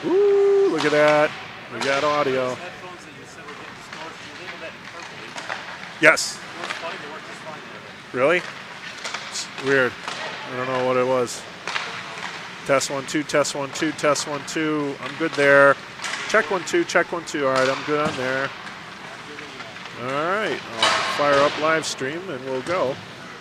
Ooh, look at that. We got audio. Yes. Really? It's weird. I don't know what it was. Test 1 2, test 1 2, test 1 2. I'm good there. Check 1 2, check 1 2. All right, I'm good on there. All right, I'll fire up live stream and we'll go.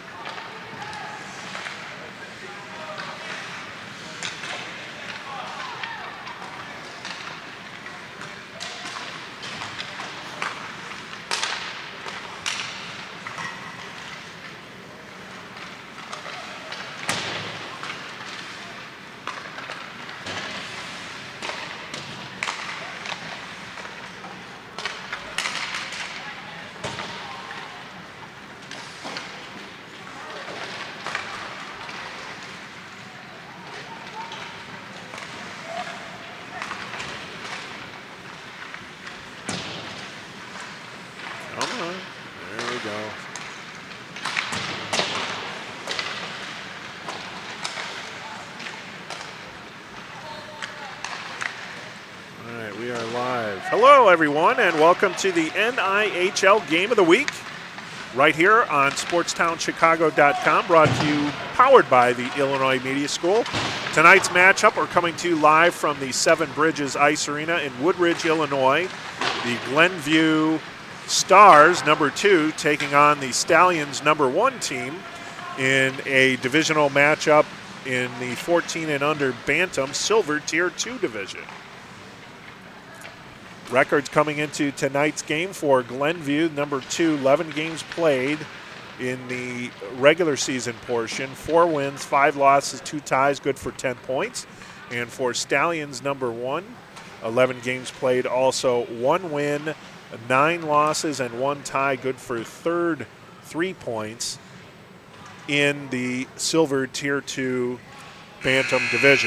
Hello, everyone, and welcome to the NIHL Game of the Week right here on SportsTownChicago.com, brought to you, powered by the Illinois Media School. Tonight's matchup, we're coming to you live from the Seven Bridges Ice Arena in Woodridge, Illinois. The Glenview Stars, #2, taking on the Stallions, #1 team in a divisional matchup in the 14 and under Bantam Silver Tier 2 division. Records coming into tonight's game for Glenview, #2, 11 games played in the regular season portion. 4 wins, 5 losses, 2 ties, good for 10 points. And for Stallions, #1, 11 games played, also 1 win, 9 losses, and 1 tie, good for 3 points in the Silver Tier 2 Bantam division.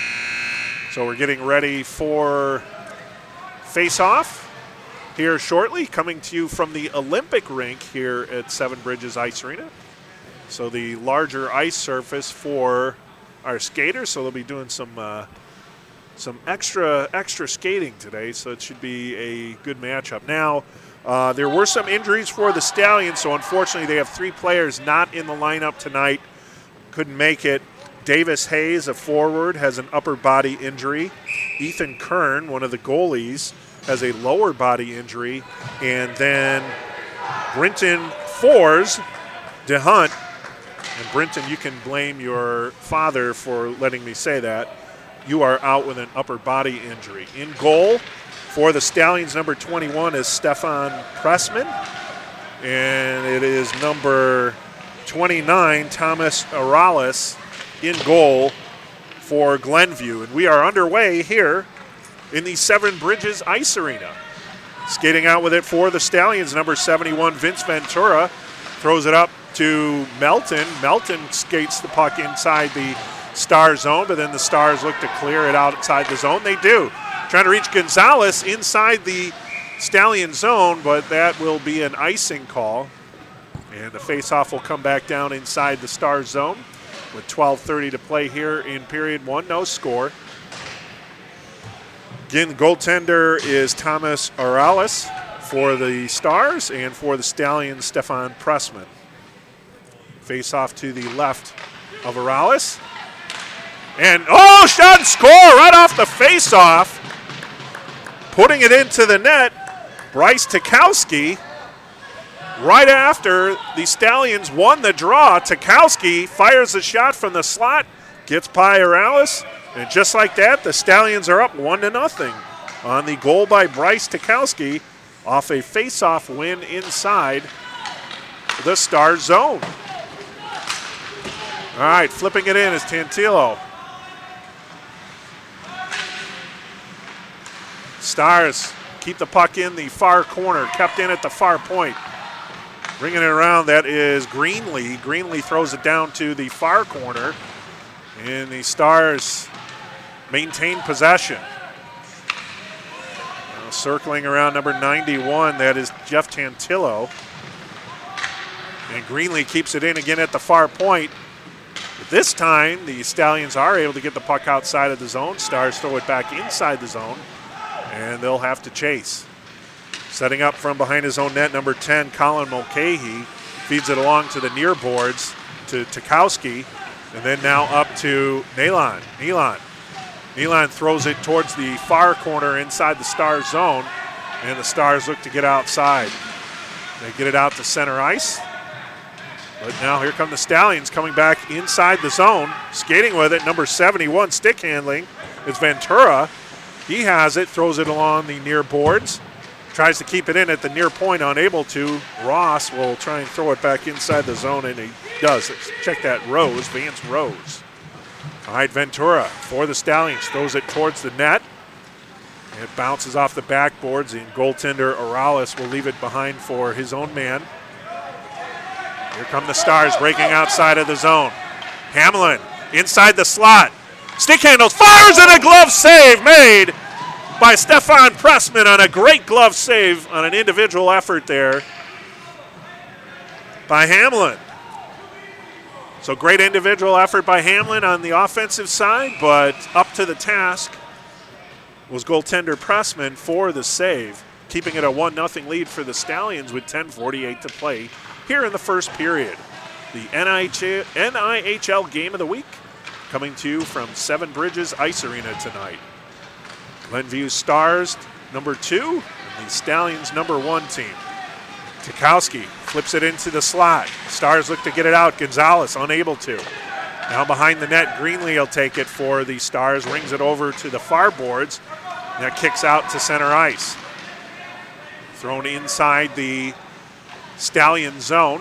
So we're getting ready for face-off here shortly, coming to you from the Olympic rink here at Seven Bridges Ice Arena. So the larger ice surface for our skaters, so they'll be doing some extra skating today, so it should be a good matchup. Now, there were some injuries for the Stallions, so unfortunately they have 3 players not in the lineup tonight. Couldn't make it. Davis Hayes, a forward, has an upper body injury. Ethan Kern, one of the goalies, has a lower body injury. And then Brinton Fours DeHunt. And Brinton, you can blame your father for letting me say that. You are out with an upper body injury. In goal for the Stallions, #21 is Stefan Pressman. And it is number 29, Thomas Aralis, in goal for Glenview. And we are underway here in the Seven Bridges Ice Arena. Skating out with it for the Stallions, #71, Vince Ventura, throws it up to Melton. Melton skates the puck inside the Star zone, but then the Stars look to clear it outside the zone. They do. Trying to reach Gonzalez inside the Stallion zone, but that will be an icing call. And the faceoff will come back down inside the Star zone with 12:30 to play here in period 1. No score. Again, the goaltender is Thomas Aralis for the Stars, and for the Stallions, Stefan Pressman. Face-off to the left of Aralis. And, shot and score right off the face-off. Putting it into the net, Bryce Tukowski. Right after the Stallions won the draw, Tukowski fires a shot from the slot, gets by Aralis, and just like that, the Stallions are up 1-0 on the goal by Bryce Tukowski off a face-off win inside the Star zone. All right, flipping it in is Tantillo. Stars keep the puck in the far corner, kept in at the far point. Bringing it around, that is Greenlee. Greenlee throws it down to the far corner, and the Stars maintain possession. Now circling around number 91, that is Jeff Tantillo. And Greenlee keeps it in again at the far point. This time, the Stallions are able to get the puck outside of the zone. Stars throw it back inside the zone, and they'll have to chase. Setting up from behind his own net, number 10, Colin Mulcahy, feeds it along to the near boards to Tukowski, and then now up to Nelan. Nelan throws it towards the far corner inside the Stars zone, and the Stars look to get outside. They get it out to center ice. But now here come the Stallions coming back inside the zone. Skating with it, number 71, stick handling. It's Ventura. He has it, throws it along the near boards. Tries to keep it in at the near point, unable to. Ross will try and throw it back inside the zone, and he does. Let's check that Rose, Vance Rose. All right, Ventura for the Stallions. Throws it towards the net. It bounces off the backboards, and goaltender Orales will leave it behind for his own man. Here come the Stars breaking outside of the zone. Hamlin inside the slot. Stick handles, fires, and a glove save made by Stefan Pressman on a great glove save on an individual effort there by Hamlin. So great individual effort by Hamlin on the offensive side, but up to the task was goaltender Pressman for the save, keeping it a 1-0 lead for the Stallions with 10:48 to play here in the first period. The NIHL Game of the Week coming to you from Seven Bridges Ice Arena tonight. Glenview Stars number 2, and the Stallions number 1 team. Tukowski flips it into the slot. Stars look to get it out. Gonzalez unable to. Now behind the net, Greenlee will take it for the Stars, rings it over to the far boards, and that kicks out to center ice. Thrown inside the Stallion zone.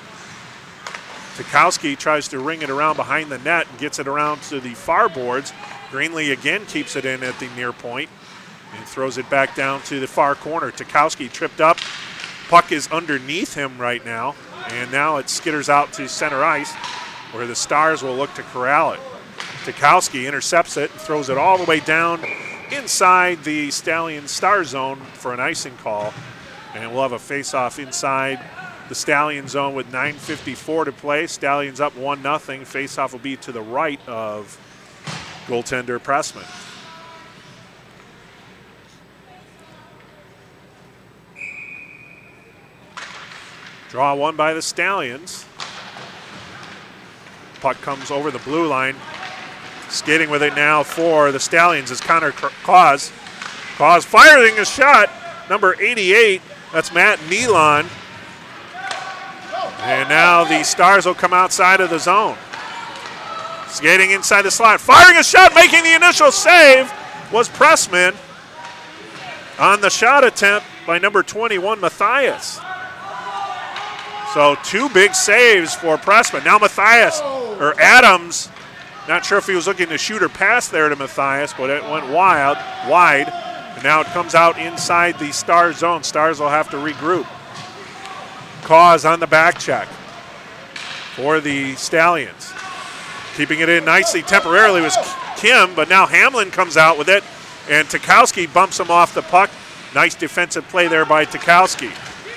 Tukowski tries to ring it around behind the net and gets it around to the far boards. Greenlee again keeps it in at the near point and throws it back down to the far corner. Tukowski tripped up. Puck is underneath him right now, and now it skitters out to center ice where the Stars will look to corral it. Tukowski intercepts it and throws it all the way down inside the Stallion Star zone for an icing call. And we'll have a face-off inside the Stallion zone with 9:54 to play. Stallions up 1-0. Face-off will be to the right of goaltender Pressman. Draw one by the Stallions. Puck comes over the blue line. Skating with it now for the Stallions is Connor Cause. Cause firing a shot. Number 88, that's Matt Nealon. And now the Stars will come outside of the zone. Skating inside the slot. Firing a shot, making the initial save was Pressman on the shot attempt by number 21, Matthias. So 2 big saves for Pressman. Now Adams, not sure if he was looking to shoot or pass there to Matthias, but it went wide. And now it comes out inside the Stars zone. Stars will have to regroup. Cause on the back check for the Stallions. Keeping it in nicely temporarily was Kim, but now Hamlin comes out with it, and Tukowski bumps him off the puck. Nice defensive play there by Tukowski.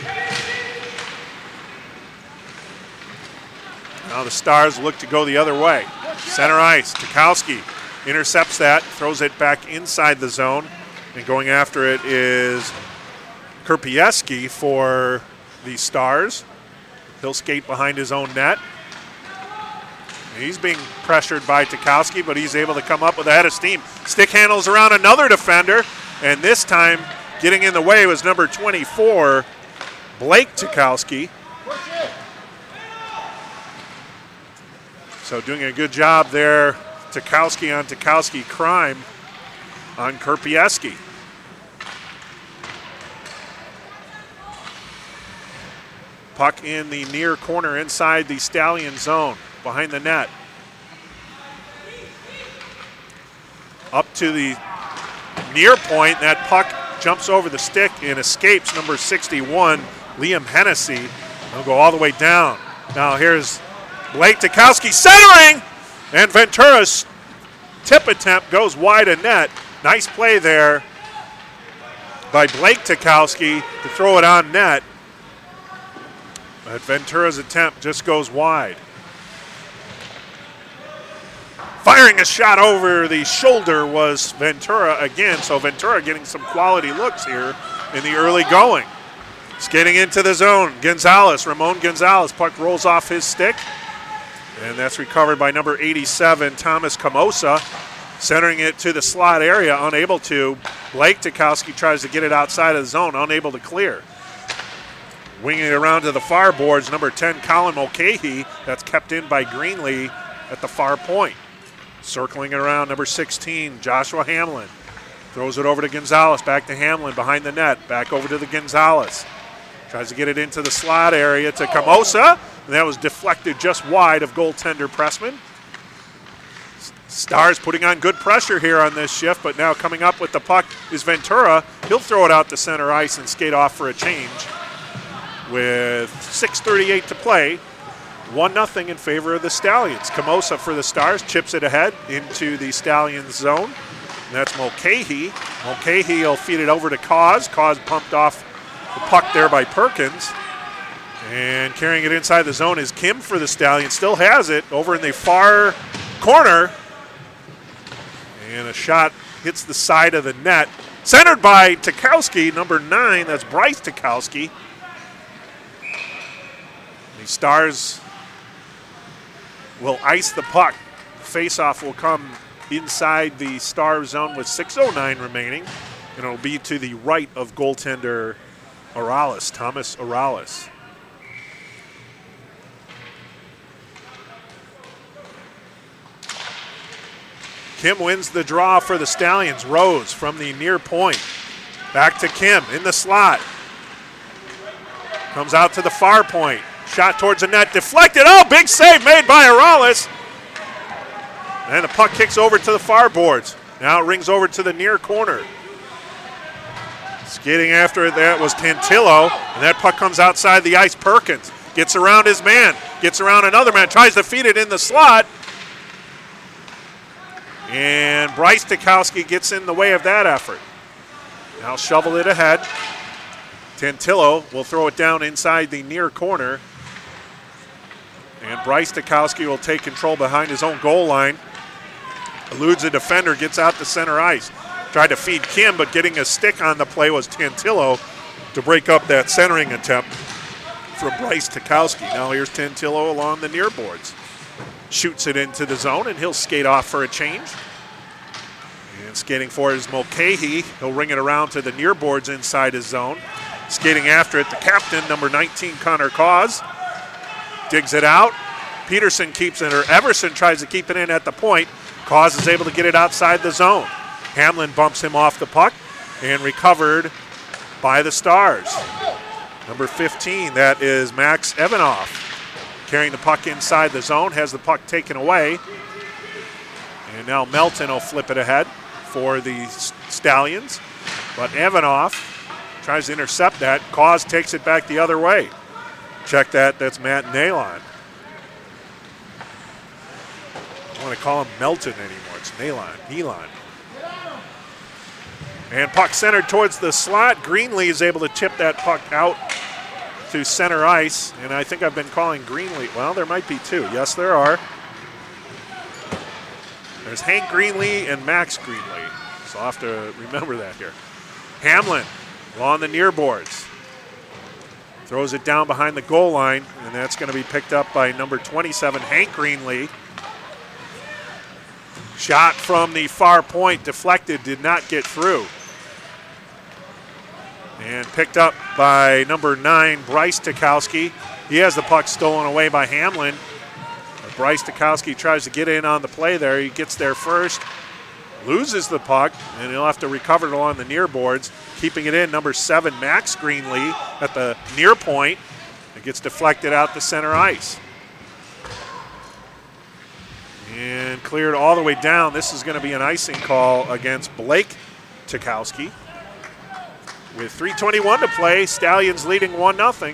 Now the Stars look to go the other way. Center ice, Tukowski intercepts that, throws it back inside the zone, and going after it is Kerpieski for the Stars. He'll skate behind his own net. He's being pressured by Tukowski, but he's able to come up with a head of steam. Stick handles around another defender, and this time getting in the way was number 24, Blake Tukowski. So doing a good job there, Tukowski on Tukowski crime on Kerpieski. Puck in the near corner inside the Stallion zone, behind the net. Up to the near point, that puck jumps over the stick and escapes number 61, Liam Hennessy. They'll go all the way down. Now here's Blake Tukowski centering, and Ventura's tip attempt goes wide of net. Nice play there by Blake Tukowski to throw it on net. But Ventura's attempt just goes wide. Firing a shot over the shoulder was Ventura again, so Ventura getting some quality looks here in the early going. Skating into the zone, Ramon Gonzalez. Puck rolls off his stick, and that's recovered by number 87, Thomas Camosa. Centering it to the slot area, unable to. Blake Tukowski tries to get it outside of the zone, unable to clear. Winging it around to the far boards, number 10, Colin Mulcahy. That's kept in by Greenlee at the far point. Circling it around, number 16, Joshua Hamlin. Throws it over to Gonzalez, back to Hamlin behind the net, back over to the Gonzalez. Tries to get it into the slot area to Camosa, and that was deflected just wide of goaltender Pressman. Stars putting on good pressure here on this shift, but now coming up with the puck is Ventura. He'll throw it out to center ice and skate off for a change. With 6:38 to play, 1-0 in favor of the Stallions. Camosa for the Stars chips it ahead into the Stallions zone. And that's Mulcahy. Mulcahy will feed it over to Cause. Cause pumped off the puck there by Perkins. And carrying it inside the zone is Kim for the Stallions. Still has it over in the far corner. And a shot hits the side of the net. Centered by Tukowski, number 9. That's Bryce Tukowski. The Stars will ice the puck. Face-off will come inside the Star zone with 6:09 remaining. And it'll be to the right of goaltender Orales, Thomas Orales. Kim wins the draw for the Stallions. Rose from the near point. Back to Kim in the slot. Comes out to the far point. Shot towards the net, deflected. Oh, big save made by Orales. And the puck kicks over to the far boards. Now it rings over to the near corner. Skating after it, that was Tantillo. And that puck comes outside the ice. Perkins gets around his man, gets around another man, tries to feed it in the slot. And Bryce Tukowski gets in the way of that effort. Now shovel it ahead. Tantillo will throw it down inside the near corner. And Bryce Tukowski will take control behind his own goal line. Eludes a defender, gets out to center ice. Tried to feed Kim, but getting a stick on the play was Tantillo to break up that centering attempt from Bryce Tukowski. Now here's Tantillo along the near boards. Shoots it into the zone, and he'll skate off for a change. And skating for it is Mulcahy. He'll ring it around to the near boards inside his zone. Skating after it, the captain, number 19, Connor Cause. Digs it out. Peterson keeps it, or Everson tries to keep it in at the point. Cause is able to get it outside the zone. Hamlin bumps him off the puck and recovered by the Stars. Number 15, that is Max Evanoff. Carrying the puck inside the zone, has the puck taken away. And now Melton will flip it ahead for the Stallions. But Evanoff tries to intercept that. Cause takes it back the other way. Check that, that's Matt Nalon. I don't want to call him Melton anymore, it's Nalon. And puck centered towards the slot. Greenlee is able to tip that puck out to center ice, and I think I've been calling Greenlee. Well, there might be two. Yes, there are. There's Hank Greenlee and Max Greenlee, so I'll have to remember that here. Hamlin on the near boards. Throws it down behind the goal line, and that's going to be picked up by number 27, Hank Greenlee. Shot from the far point, deflected, did not get through. And picked up by number 9, Bryce Tukowski. He has the puck stolen away by Hamlin. But Bryce Tukowski tries to get in on the play there. He gets there first, loses the puck, and he'll have to recover it along the near boards. Keeping it in, number 7, Max Greenlee at the near point. It gets deflected out to center ice. And cleared all the way down. This is going to be an icing call against Blake Tukowski. With 3:21 to play, Stallions leading 1-0.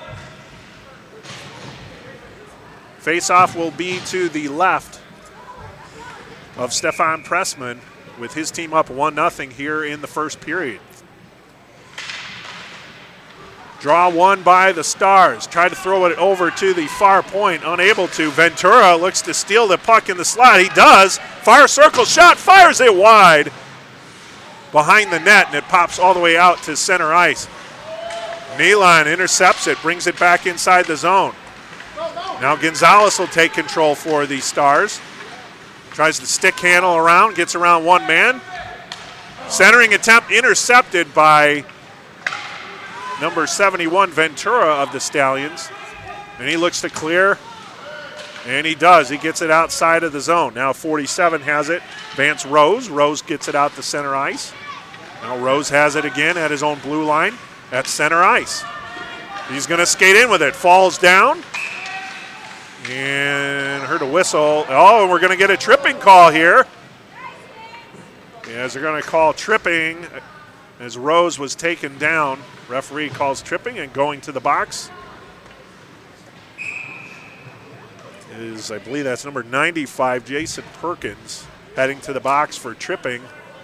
Face-off will be to the left of Stefan Pressman, with his team up 1-0 here in the first period. Draw one by the Stars. Tried to throw it over to the far point, unable to. Ventura looks to steal the puck in the slot. He does. Far circle shot, fires it wide behind the net, and it pops all the way out to center ice. Nealon intercepts it, brings it back inside the zone. Now Gonzalez will take control for the Stars. Tries to stick handle around, gets around one man. Centering attempt intercepted by number 71, Ventura of the Stallions. And he looks to clear, and he does. He gets it outside of the zone. Now 47 has it. Vance Rose. Rose gets it out to center ice. Now Rose has it again at his own blue line at center ice. He's going to skate in with it. Falls down. And heard a whistle. Oh, and we're going to get a tripping call here. As they're going to call tripping as Rose was taken down. Referee calls tripping and going to the box is, I believe that's number 95, Jason Perkins, heading to the box for tripping.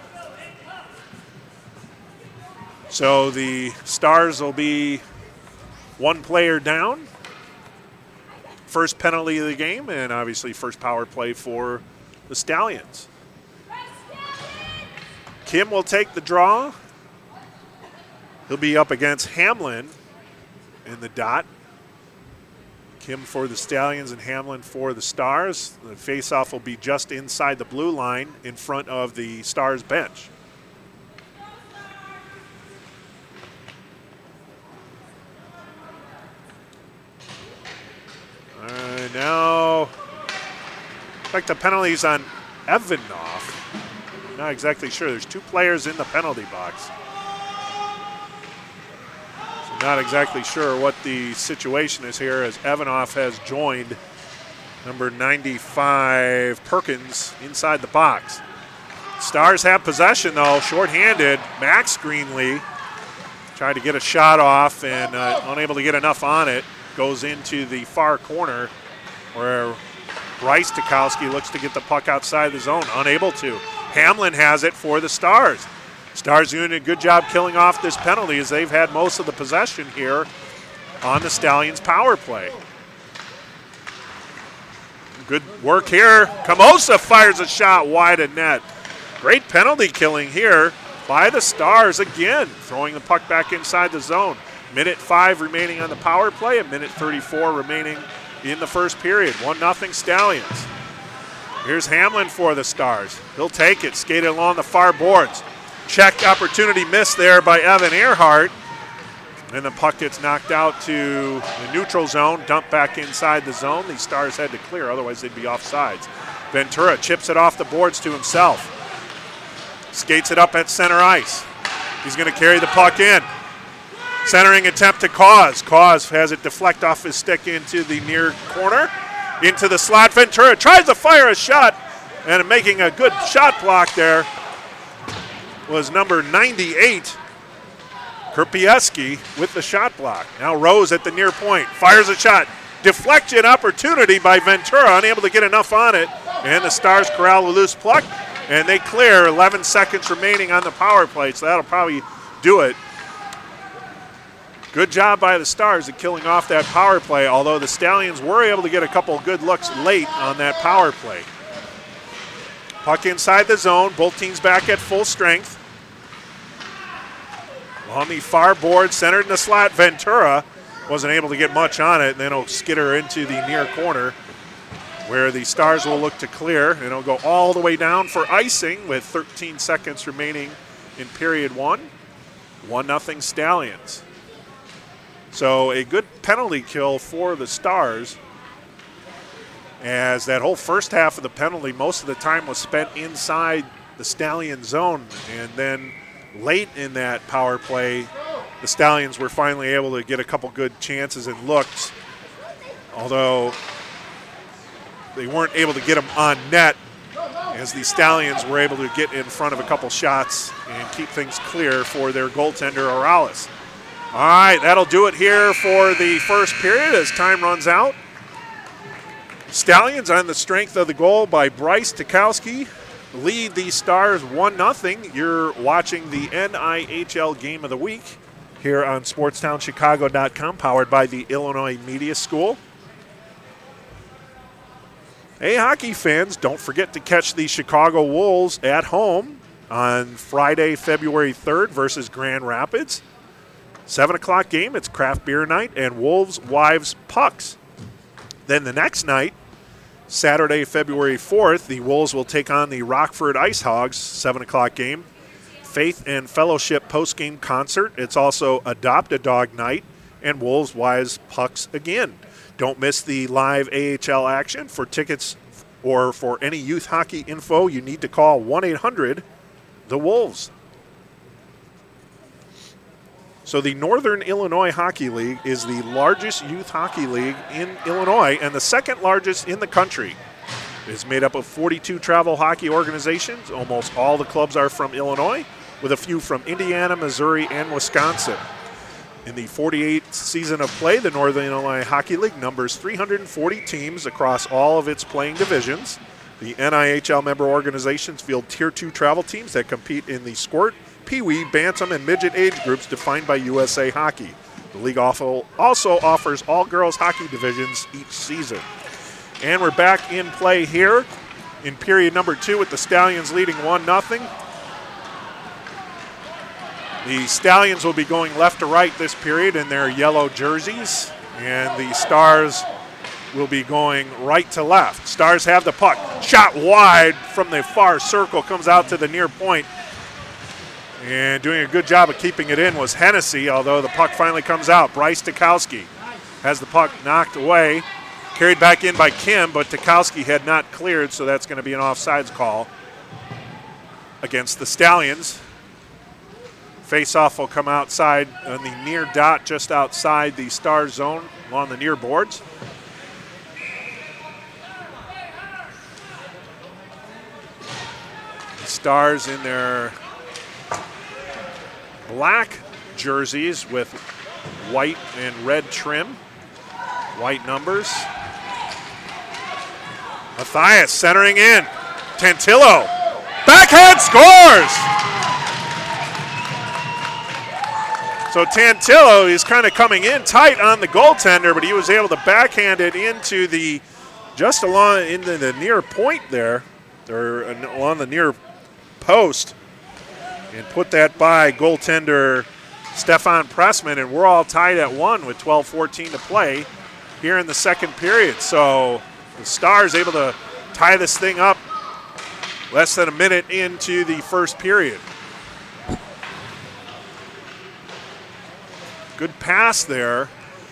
So the Stars will be one player down. First penalty of the game, and obviously first power play for the Stallions. Kim will take the draw. He'll be up against Hamlin in the dot. Kim for the Stallions and Hamlin for the Stars. The faceoff will be just inside the blue line in front of the Stars bench. Now, in fact, the penalty's on Evanoff. Not exactly sure. There's two players in the penalty box. Not exactly sure what the situation is here as Evanoff has joined number 95 Perkins inside the box. Stars have possession though, shorthanded. Max Greenlee tried to get a shot off and unable to get enough on it. Goes into the far corner where Bryce Tukowski looks to get the puck outside the zone, unable to. Hamlin has it for the Stars. Stars doing a good job killing off this penalty as they've had most of the possession here on the Stallions' power play. Good work here. Camosa fires a shot wide of net. Great penalty killing here by the Stars again, throwing the puck back inside the zone. Minute 5 remaining on the power play, a minute 34 remaining in the first period. 1-0 Stallions. Here's Hamlin for the Stars. He'll take it, skated along the far boards. Check opportunity missed there by Evan Earhart. And the puck gets knocked out to the neutral zone, dumped back inside the zone. The Stars had to clear, otherwise they'd be offsides. Ventura chips it off the boards to himself. Skates it up at center ice. He's going to carry the puck in. Centering attempt to Cause. Cause has it deflect off his stick into the near corner. Into the slot. Ventura tries to fire a shot, and making a good shot block there was number 98, Kerpieski, with the shot block. Now Rose at the near point. Fires a shot. Deflection opportunity by Ventura, unable to get enough on it. And the Stars corral a loose puck, and they clear. 11 seconds remaining on the power play, so that'll probably do it. Good job by the Stars at killing off that power play, although the Stallions were able to get a couple good looks late on that power play. Puck inside the zone, both teams back at full strength. On the far board, centered in the slot, Ventura wasn't able to get much on it, and then it'll skitter into the near corner where the Stars will look to clear, and it'll go all the way down for icing with 13 seconds remaining in period 1. 1-0 Stallions. So a good penalty kill for the Stars, as that whole first half of the penalty, most of the time was spent inside the Stallion zone. And then late in that power play, the Stallions were finally able to get a couple good chances and looks, although they weren't able to get them on net, as the Stallions were able to get in front of a couple shots and keep things clear for their goaltender, Orales. All right, that'll do it here for the first period as time runs out. Stallions, on the strength of the goal by Bryce Tukowski, lead the Stars 1-0. You're watching the NIHL Game of the Week here on SportsTownChicago.com, powered by the Illinois Media School. Hey, hockey fans, don't forget to catch the Chicago Wolves at home on Friday, February 3rd versus Grand Rapids. 7 o'clock game, it's craft beer night and Wolves Wives Pucks. Then the next night, Saturday, February 4th, the Wolves will take on the Rockford Ice Hogs, 7 o'clock game. Faith and Fellowship postgame concert. It's also Adopt a Dog night and Wolves Wives Pucks again. Don't miss the live AHL action. For tickets or for any youth hockey info, you need to call 1-800-THE-WOLVES. So the Northern Illinois Hockey League is the largest youth hockey league in Illinois and the second largest in the country. It is made up of 42 travel hockey organizations. Almost all the clubs are from Illinois, with a few from Indiana, Missouri, and Wisconsin. In the 48th season of play, the Northern Illinois Hockey League numbers 340 teams across all of its playing divisions. The NIHL member organizations field Tier 2 travel teams that compete in the squirt, peewee, bantam, and midget age groups defined by USA Hockey. The league also offers all girls hockey divisions each season. And we're back in play here in period number 2 with the Stallions leading 1-0. The Stallions will be going left to right this period in their yellow jerseys, and the Stars will be going right to left. Stars have the puck. Shot wide from the far circle, comes out to the near point. And doing a good job of keeping it in was Hennessy, although the puck finally comes out. Bryce Tukowski has the puck knocked away, carried back in by Kim, but Tukowski had not cleared, so that's going to be an offsides call against the Stallions. Face-off will come outside on the near dot, just outside the Star zone along the near boards. The Stars in their black jerseys with white and red trim, white numbers. Matthias centering in. Tantillo, backhand scores! So Tantillo is kind of coming in tight on the goaltender, but he was able to backhand it into the, just along into the near point there, or along the near post, and put that by goaltender Stefan Pressman, and we're all tied at 1 with 12:14 to play here in the second period. So the Stars able to tie this thing up less than a minute into the first period. Good pass there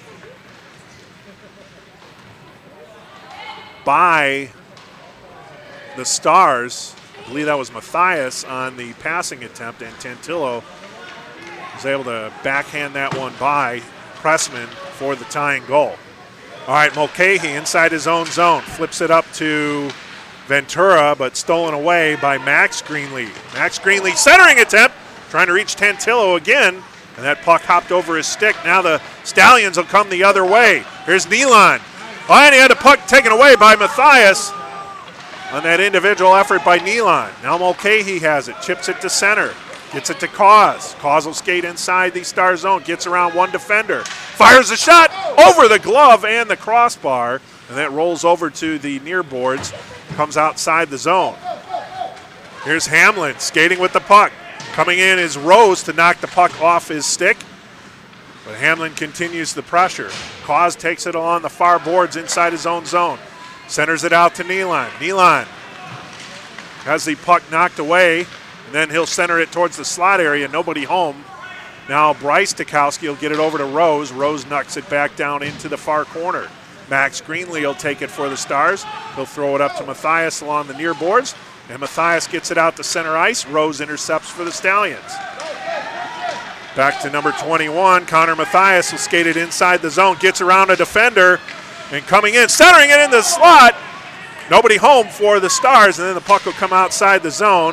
by the Stars. I believe that was Matthias on the passing attempt, and Tantillo was able to backhand that one by Pressman for the tying goal. All right, Mulcahy inside his own zone, flips it up to Ventura, but stolen away by Max Greenlee. Max Greenlee centering attempt, trying to reach Tantillo again, and that puck hopped over his stick. Now the Stallions will come the other way. Here's Nealon. Oh, and he had a puck taken away by Matthias on that individual effort by Nealon. Now Mulcahy has it, chips it to center, gets it to Cause. Cause will skate inside the Star zone, gets around one defender, fires a shot over the glove and the crossbar, and that rolls over to the near boards, comes outside the zone. Here's Hamlin skating with the puck. Coming in is Rose to knock the puck off his stick, but Hamlin continues the pressure. Cause takes it along the far boards inside his own zone. Centers it out to Nealon. Nealon has the puck knocked away, and then he'll center it towards the slot area. Nobody home. Now Bryce Tukowski will get it over to Rose. Rose knocks it back down into the far corner. Max Greenlee will take it for the Stars. He'll throw it up to Matthias along the near boards. And Matthias gets it out to center ice. Rose intercepts for the Stallions. Back to number 21. Connor Matthias will skate it inside the zone. Gets around a defender. And coming in, centering it in the slot. Nobody home for the Stars. And then the puck will come outside the zone.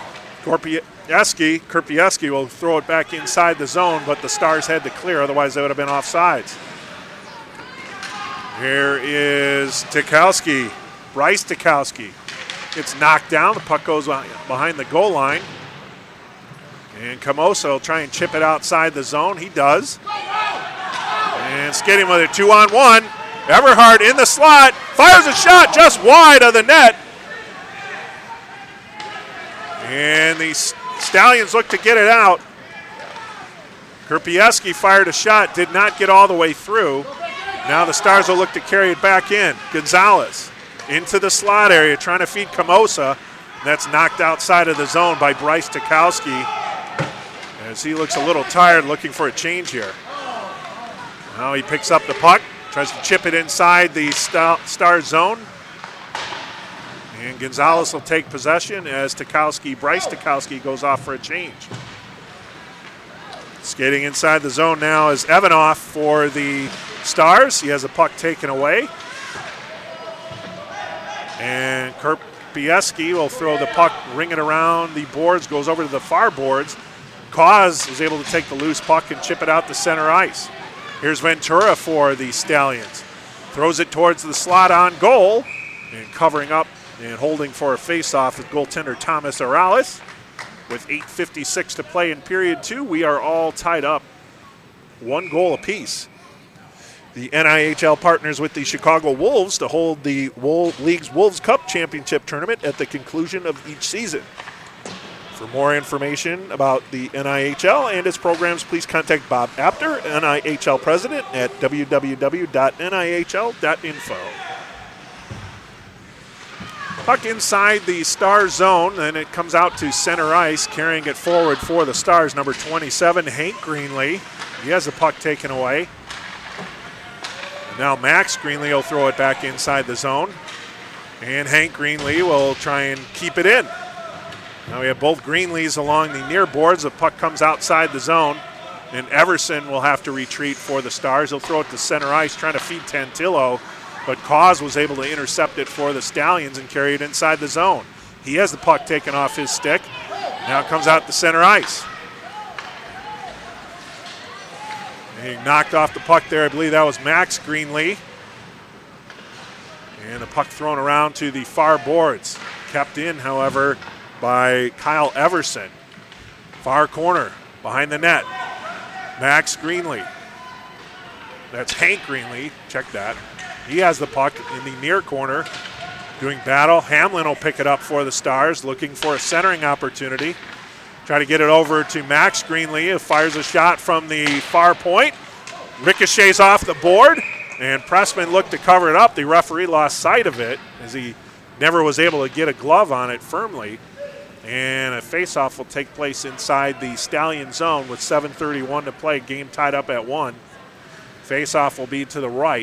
Kurpieski will throw it back inside the zone, but the Stars had to clear. Otherwise, they would have been offsides. Here is Tukowski. Bryce Tukowski. It's knocked down. The puck goes behind the goal line. And Camosa will try and chip it outside the zone. He does. And skating with it 2-on-1. Everhart in the slot. Fires a shot just wide of the net. And the Stallions look to get it out. Kerpieski fired a shot, did not get all the way through. Now the Stars will look to carry it back in. Gonzalez into the slot area, trying to feed Camosa. That's knocked outside of the zone by Bryce Tukowski, as he looks a little tired, looking for a change here. Now he picks up the puck, tries to chip it inside the Star zone. And Gonzalez will take possession as Bryce Tukowski goes off for a change. Skating inside the zone now is Evanoff for the Stars. He has the puck taken away. And Kerpieski will throw the puck, ring it around the boards, goes over to the far boards. Cause is able to take the loose puck and chip it out to center ice. Here's Ventura for the Stallions. Throws it towards the slot on goal. And covering up and holding for a faceoff with goaltender Thomas Orales. With 8:56 to play in period 2, we are all tied up 1 goal apiece. The NIHL partners with the Chicago Wolves to hold the League's Wolves Cup Championship Tournament at the conclusion of each season. For more information about the NIHL and its programs, please contact Bob Apter, NIHL President, at www.nihl.info. Puck inside the Star zone, and it comes out to center ice, carrying it forward for the Stars, number 27, Hank Greenlee. He has the puck taken away. Now Max Greenlee will throw it back inside the zone, and Hank Greenlee will try and keep it in. Now we have both Greenlees along the near boards. The puck comes outside the zone, and Everson will have to retreat for the Stars. He'll throw it to center ice, trying to feed Tantillo. But Cause was able to intercept it for the Stallions and carry it inside the zone. He has the puck taken off his stick. Now it comes out to center ice. And he knocked off the puck there. I believe that was Max Greenlee. And the puck thrown around to the far boards. Kept in, however, by Kyle Everson. Far corner, behind the net. Max Greenlee. That's Hank Greenlee. Check that. He has the puck in the near corner, doing battle. Hamlin will pick it up for the Stars, looking for a centering opportunity. Try to get it over to Max Greenlee, who fires a shot from the far point. Ricochets off the board, and Pressman looked to cover it up. The referee lost sight of it, as he never was able to get a glove on it firmly. And a faceoff will take place inside the Stallion zone with 7:31 to play. Game tied up at 1. Faceoff will be to the right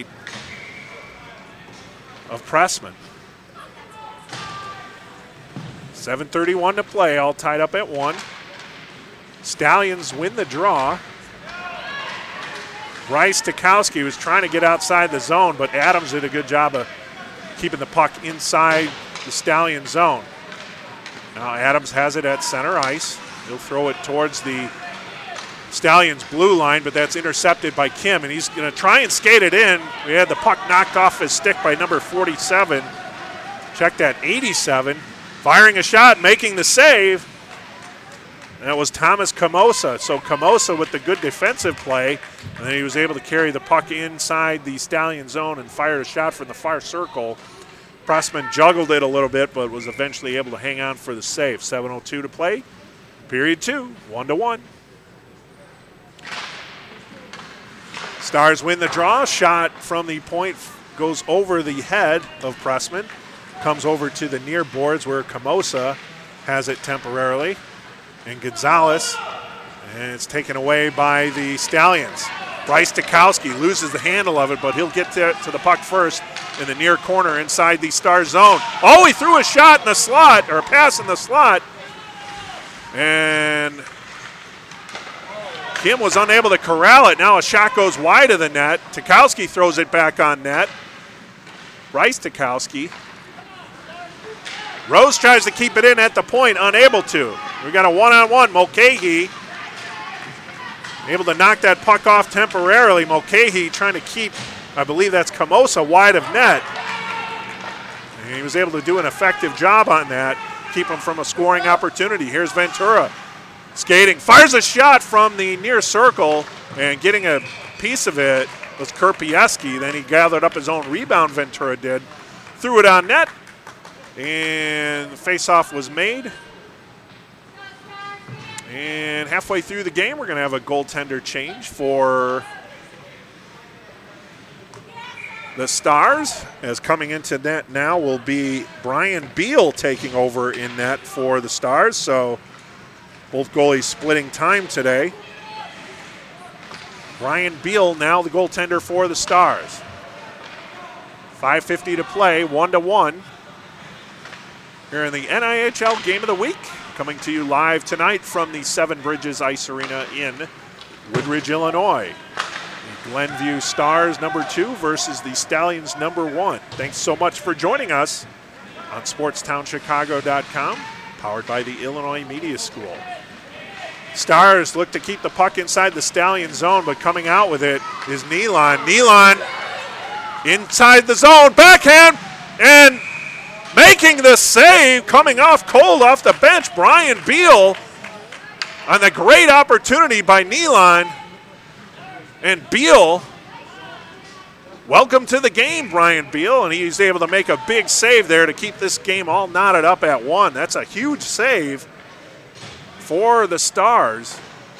of Pressman. 7:31 to play, all tied up at 1. Stallions win the draw. Bryce Tukowski was trying to get outside the zone, but Adams did a good job of keeping the puck inside the Stallion zone. Now Adams has it at center ice. He'll throw it towards the Stallions' blue line, but that's intercepted by Kim, and he's going to try and skate it in. We had the puck knocked off his stick by number 47. Check that, 87. Firing a shot, making the save. And that was Thomas Camosa. So Camosa with the good defensive play, and then he was able to carry the puck inside the Stallion zone and fired a shot from the far circle. Pressman juggled it a little bit, but was eventually able to hang on for the save. 7:02 to play. Period 2, 1-1. Stars win the draw. Shot from the point goes over the head of Pressman. Comes over to the near boards where Camosa has it temporarily. And Gonzalez, and it's taken away by the Stallions. Bryce Tukowski loses the handle of it, but he'll get to the puck first in the near corner inside the Star zone. Oh, he threw a shot in the slot, or a pass in the slot. And Kim was unable to corral it. Now a shot goes wide of the net. Tukowski throws it back on net. Bryce Tukowski. Rose tries to keep it in at the point, unable to. We got a one-on-one. Mulcahy able to knock that puck off temporarily. Mulcahy trying to keep, I believe that's Camosa, wide of net. And he was able to do an effective job on that, keep him from a scoring opportunity. Here's Ventura. Skating, fires a shot from the near circle, and getting a piece of it was Kerpieski. Then he gathered up his own rebound, Ventura did. Threw it on net, and the face-off was made. And halfway through the game, we're going to have a goaltender change for the Stars, as coming into net now will be Brian Beal taking over in net for the Stars. So both goalies splitting time today. Brian Beal now the goaltender for the Stars. 5:50 to play, 1-1. Here in the NIHL Game of the Week, coming to you live tonight from the Seven Bridges Ice Arena in Woodridge, Illinois. The Glenview Stars #2 versus the Stallions #1. Thanks so much for joining us on SportsTownChicago.com, powered by the Illinois Media School. Stars look to keep the puck inside the Stallion zone, but coming out with it is Nealon. Nealon inside the zone, backhand, and making the save, coming off cold off the bench, Brian Beal on the great opportunity by Nealon. And Beal, welcome to the game, Brian Beal, and he's able to make a big save there to keep this game all knotted up at 1. That's a huge save for the Stars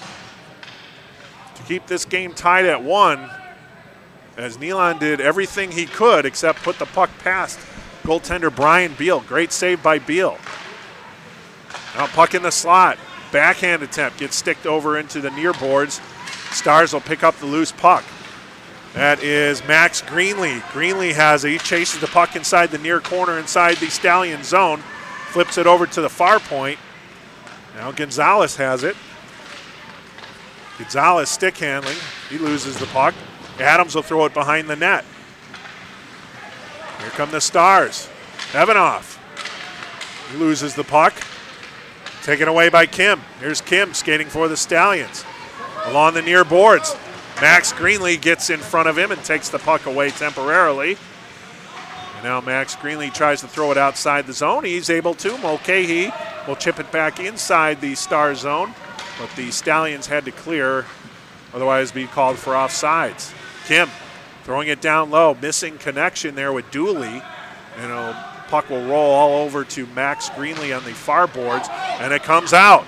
to keep this game tied at 1, as Nealon did everything he could except put the puck past goaltender Brian Beal. Great save by Beal. Now puck in the slot. Backhand attempt gets sticked over into the near boards. Stars will pick up the loose puck. That is Max Greenlee. Greenlee has it. He chases the puck inside the near corner inside the Stallion zone. Flips it over to the far point. Now Gonzalez has it. Gonzalez stick handling. He loses the puck. Adams will throw it behind the net. Here come the Stars. Evanoff. He loses the puck. Taken away by Kim. Here's Kim skating for the Stallions. Along the near boards. Max Greenlee gets in front of him and takes the puck away temporarily. And now Max Greenlee tries to throw it outside the zone. He's able to. Mulcahy will chip it back inside the Star zone. But the Stallions had to clear, otherwise be called for offsides. Kim throwing it down low, missing connection there with Dooley. And a puck will roll all over to Max Greenlee on the far boards, and it comes out.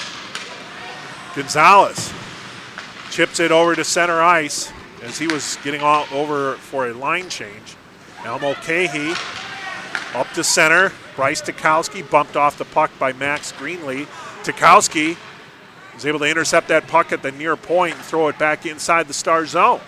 Gonzalez chips it over to center ice as he was getting all over for a line change. Now Mulcahy up to center. Bryce Tukowski bumped off the puck by Max Greenlee. Tukowski was able to intercept that puck at the near point and throw it back inside the Star zone.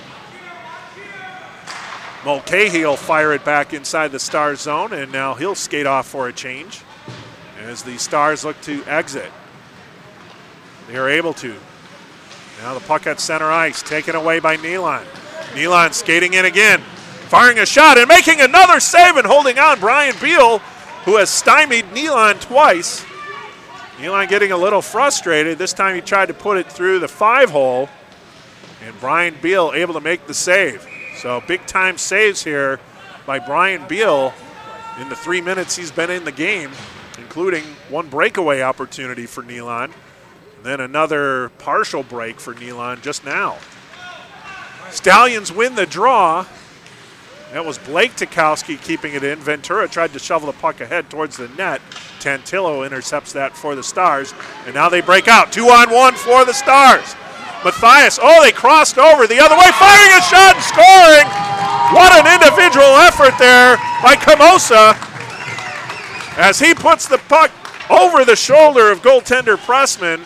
Mulcahy will fire it back inside the Star zone, and now he'll skate off for a change as the Stars look to exit. They are able to. Now the puck at center ice, taken away by Nealon. Nealon skating in again, firing a shot and making another save and holding on. Brian Beal, who has stymied Nealon twice. Nealon getting a little frustrated. This time he tried to put it through the 5-hole, and Brian Beal able to make the save. So big-time saves here by Brian Beal in the 3 minutes he's been in the game, including one breakaway opportunity for Nealon, and then another partial break for Nealon just now. Stallions win the draw. That was Blake Tukowski keeping it in. Ventura tried to shovel the puck ahead towards the net. Tantillo intercepts that for the Stars, and now they break out. 2-on-1 for the Stars. Matthias, they crossed over the other way, firing a shot and scoring. What an individual effort there by Camosa as he puts the puck over the shoulder of goaltender Pressman.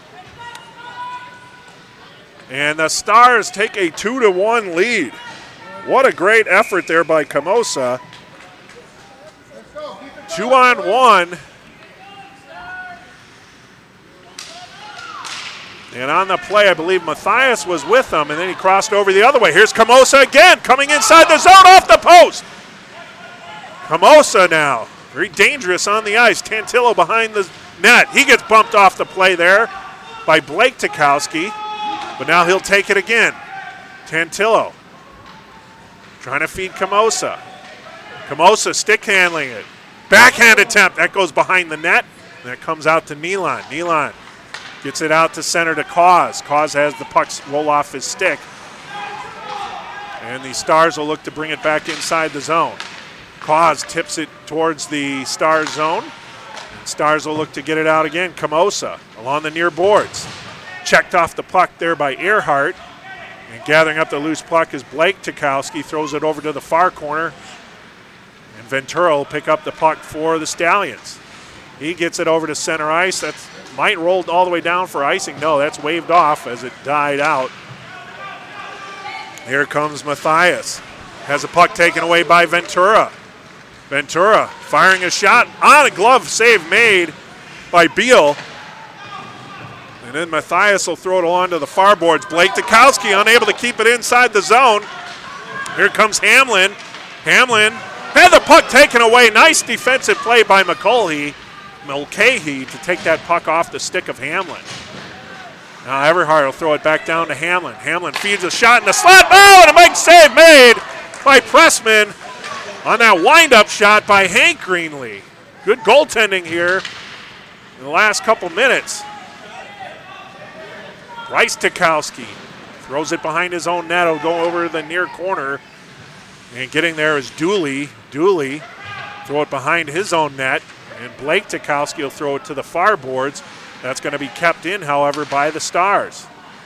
And the Stars take a 2-1 lead. What a great effort there by Camosa. 2-on-1. And on the play, I believe Matthias was with them, and then he crossed over the other way. Here's Camosa again, coming inside the zone off the post. Camosa now, very dangerous on the ice. Tantillo behind the net. He gets bumped off the play there by Blake Tukowski, but now he'll take it again. Tantillo trying to feed Camosa. Camosa stick handling it. Backhand attempt, that goes behind the net, and that comes out to Nealon. Nealon Gets it out to center to Cause. Cause has the puck roll off his stick. And the Stars will look to bring it back inside the zone. Cause tips it towards the Stars zone. Stars will look to get it out again. Camosa along the near boards. Checked off the puck there by Earhart. And gathering up the loose puck is Blake Tukowski. Throws it over to the far corner. And Ventura will pick up the puck for the Stallions. He gets it over to center ice. That might roll all the way down for icing. No, that's waved off as it died out. Here comes Matthias. Has a puck taken away by Ventura. Ventura firing a shot on a glove save made by Beal. And then Matthias will throw it along to the far boards. Blake Tukowski unable to keep it inside the zone. Here comes Hamlin. Hamlin had the puck taken away. Nice defensive play by Mulcahy to take that puck off the stick of Hamlin. Now Everhart will throw it back down to Hamlin. Hamlin feeds a shot in the slot. Oh, and a big save made by Pressman on that wind-up shot by Hank Greenlee. Good goaltending here in the last couple minutes. Bryce Tukowski throws it behind his own net. It'll go over to the near corner. And getting there is Dooley. Dooley throw it behind his own net. And Blake Tukowski will throw it to the far boards. That's going to be kept in, however, by the Stars.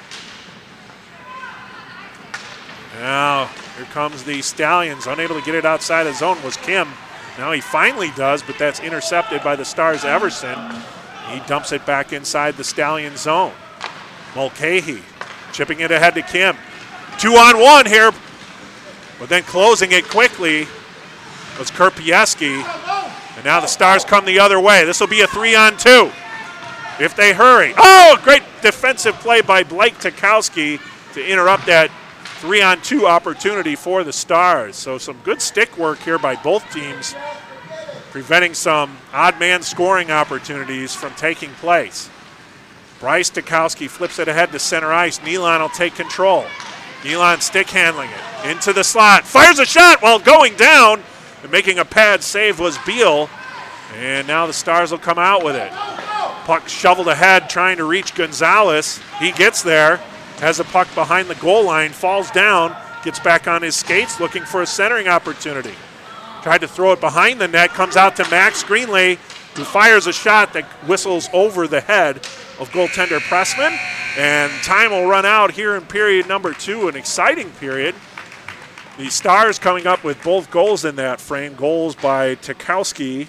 Now, here comes the Stallions. Unable to get it outside the zone was Kim. Now he finally does, but that's intercepted by the Stars' Everson. He dumps it back inside the Stallion zone. Mulcahy chipping it ahead to Kim. 2-on-1 here, but then closing it quickly was Kerpieski. And now the Stars come the other way. This will be a 3-on-2 if they hurry. Oh, great defensive play by Blake Tukowski to interrupt that 3-on-2 opportunity for the Stars. So some good stick work here by both teams, preventing some odd man scoring opportunities from taking place. Bryce Tukowski flips it ahead to center ice. Nealon will take control. Nealon stick handling it into the slot. Fires a shot while going down. And making a pad save was Beal. And now the Stars will come out with it. Puck shoveled ahead trying to reach Gonzalez. He gets there. Has a puck behind the goal line. Falls down. Gets back on his skates looking for a centering opportunity. Tried to throw it behind the net. Comes out to Max Greenlee, who fires a shot that whistles over the head of goaltender Pressman. And time will run out here in period number 2, an exciting period. The Stars coming up with both goals in that frame. Goals by Tukowski,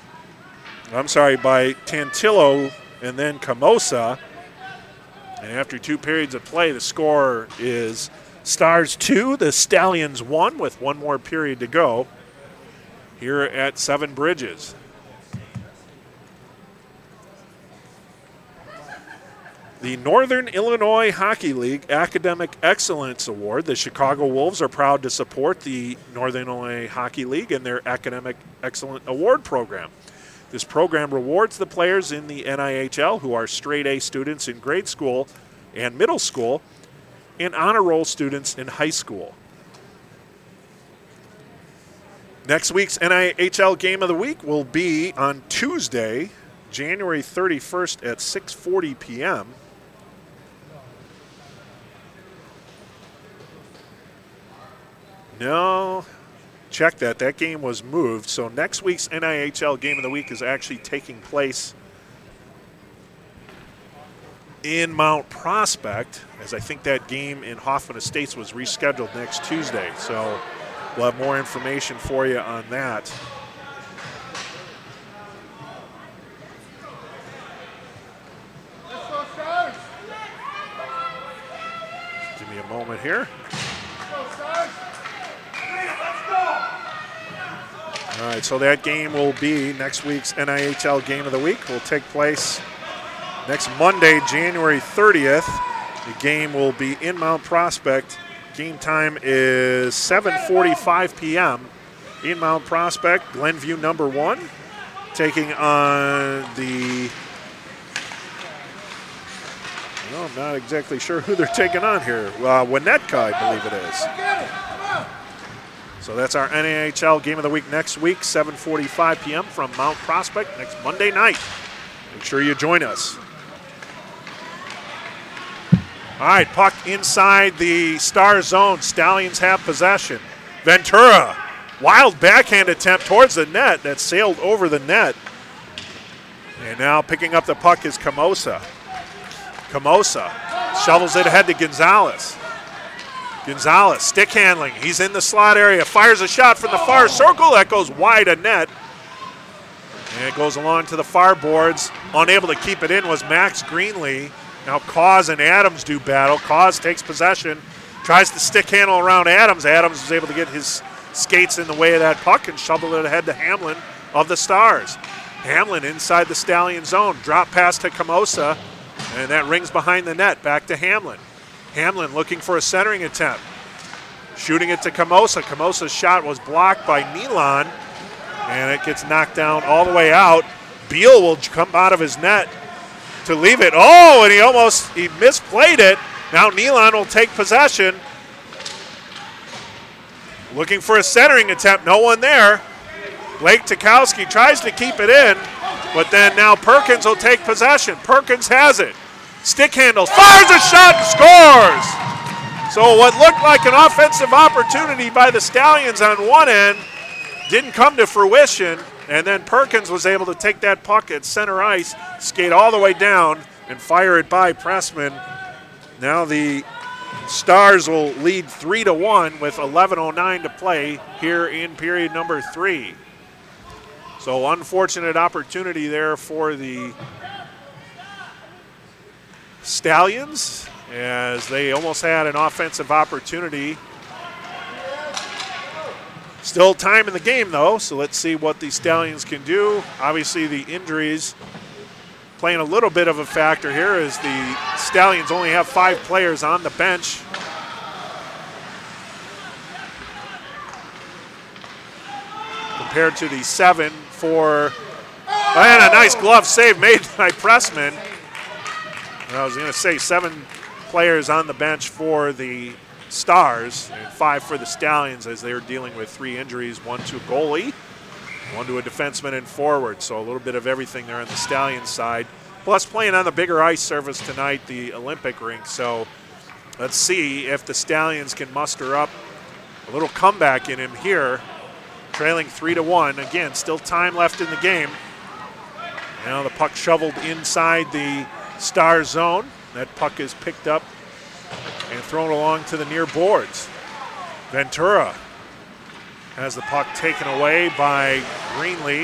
by Tantillo and then Camosa. And after 2 periods of play, the score is Stars 2, the Stallions 1 with 1 more period to go here at Seven Bridges. The Northern Illinois Hockey League Academic Excellence Award. The Chicago Wolves are proud to support the Northern Illinois Hockey League and their Academic Excellence Award program. This program rewards the players in the NIHL who are straight A students in grade school and middle school and honor roll students in high school. Next week's NIHL Game of the Week will be on Tuesday, January 31st at 6:40 p.m. No, check that. That game was moved. So next week's NIHL Game of the Week is actually taking place in Mount Prospect, as I think that game in Hoffman Estates was rescheduled next Tuesday. So we'll have more information for you on that. Give me a moment here. All right, so that game will be next week's NIHL Game of the Week. Will take place next Monday, January 30th. The game will be in Mount Prospect. Game time is 7:45 p.m. in Mount Prospect. Glenview number 1 taking on the... Well, I'm not exactly sure who they're taking on here. Winnetka, I believe it is. So that's our NIHL Game of the Week next week, 7:45 p.m. from Mount Prospect next Monday night. Make sure you join us. All right, puck inside the Star zone. Stallions have possession. Ventura, wild backhand attempt towards the net that sailed over the net. And now picking up the puck is Camosa. Camosa shovels it ahead to Gonzalez. Gonzalez, stick handling. He's in the slot area, fires a shot from the far circle that goes wide of net. And it goes along to the far boards. Unable to keep it in was Max Greenlee. Now Cause and Adams do battle. Cause takes possession, tries to stick handle around Adams. Adams was able to get his skates in the way of that puck and shovel it ahead to Hamlin of the Stars. Hamlin inside the Stallion zone. Drop pass to Camosa, and that rings behind the net. Back to Hamlin. Hamlin looking for a centering attempt. Shooting it to Camosa. Camosa's shot was blocked by Nealon, and it gets knocked down all the way out. Beal will come out of his net to leave it. Oh, and he misplayed it. Now Nealon will take possession. Looking for a centering attempt. No one there. Blake Tukowski tries to keep it in, but then now Perkins will take possession. Perkins has it. Stick handles, fires a shot and scores. So what looked like an offensive opportunity by the Stallions on one end didn't come to fruition, and then Perkins was able to take that puck at center ice, skate all the way down, and fire it by Pressman. Now the Stars will lead 3-1 with 11:09 to play here in period number 3. So unfortunate opportunity there for the Stallions, as they almost had an offensive opportunity. Still time in the game, though, so let's see what the Stallions can do. Obviously, the injuries playing a little bit of a factor here, as the Stallions only have 5 players on the bench. Compared to the 7 for, and a nice glove save made by Pressman. I was going to say 7 players on the bench for the Stars and 5 for the Stallions, as they were dealing with 3 injuries, 1 to a goalie, 1 to a defenseman and forward. So a little bit of everything there on the Stallions side. Plus playing on the bigger ice surface tonight, the Olympic rink. So let's see if the Stallions can muster up a little comeback in him here. Trailing 3-1. Again, still time left in the game. Now the puck shoveled inside the Star zone. That puck is picked up and thrown along to the near boards. Ventura has the puck taken away by Greenlee.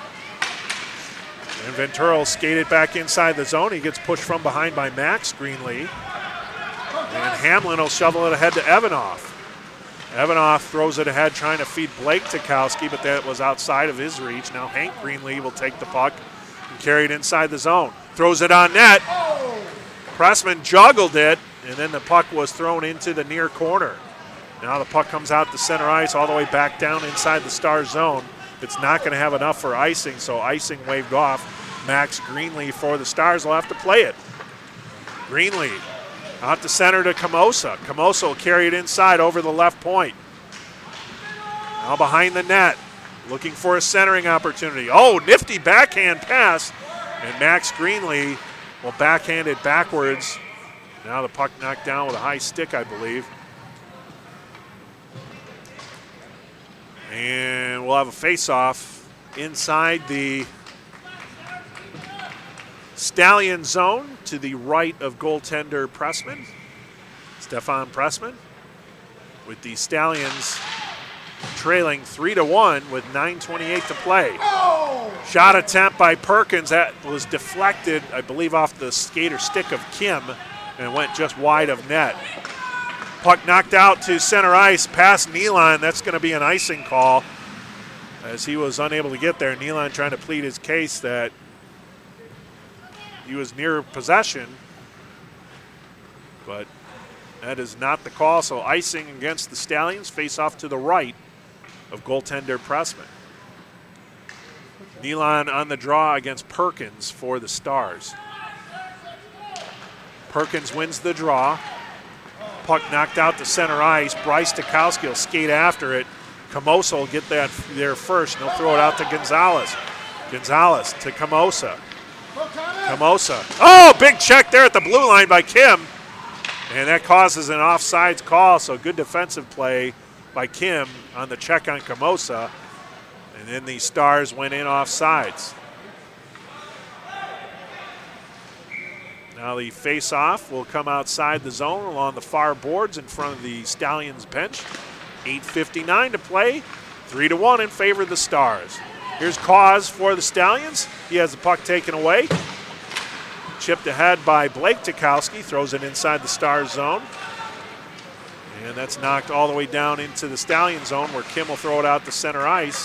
And Ventura will skate it back inside the zone. He gets pushed from behind by Max Greenlee. And Hamlin will shovel it ahead to Evanoff. Evanoff throws it ahead, trying to feed Blake Tukowski, but that was outside of his reach. Now Hank Greenlee will take the puck and carry it inside the zone. Throws it on net. Pressman juggled it, and then the puck was thrown into the near corner. Now the puck comes out to center ice all the way back down inside the Star zone. It's not going to have enough for icing, so icing waved off. Max Greenlee for the Stars will have to play it. Greenlee out to center to Camosa. Camosa will carry it inside over the left point. Now behind the net, looking for a centering opportunity. Oh, nifty backhand pass, and Max Greenlee will backhand it backwards. Now the puck knocked down with a high stick, I believe. And we'll have a face-off inside the Stallion zone to the right of goaltender Pressman, Stefan Pressman, with the Stallions trailing 3-1 with 9:28 to play. Shot attempt by Perkins that was deflected, I believe, off the skate or stick of Kim, and went just wide of net. Puck knocked out to center ice past Nealon. That's going to be an icing call, as he was unable to get there. Nealon trying to plead his case that he was near possession, but that is not the call. So icing against the Stallions, face off to the right of goaltender Pressman. Nealon on the draw against Perkins for the Stars. Perkins wins the draw. Puck knocked out to center ice. Bryce Tukowski will skate after it. Camosa will get that there first, and he'll throw it out to Gonzalez. Gonzalez to Camosa. Camosa. Oh, big check there at the blue line by Kim. And that causes an offsides call, so good defensive play by Kim on the check on Camosa. And then the Stars went in offsides. Now the face-off will come outside the zone along the far boards in front of the Stallions bench. 8:59 to play, 3-1 in favor of the Stars. Here's Cause for the Stallions. He has the puck taken away. Chipped ahead by Blake Tukowski, throws it inside the Stars zone. And that's knocked all the way down into the Stallion zone where Kim will throw it out to center ice.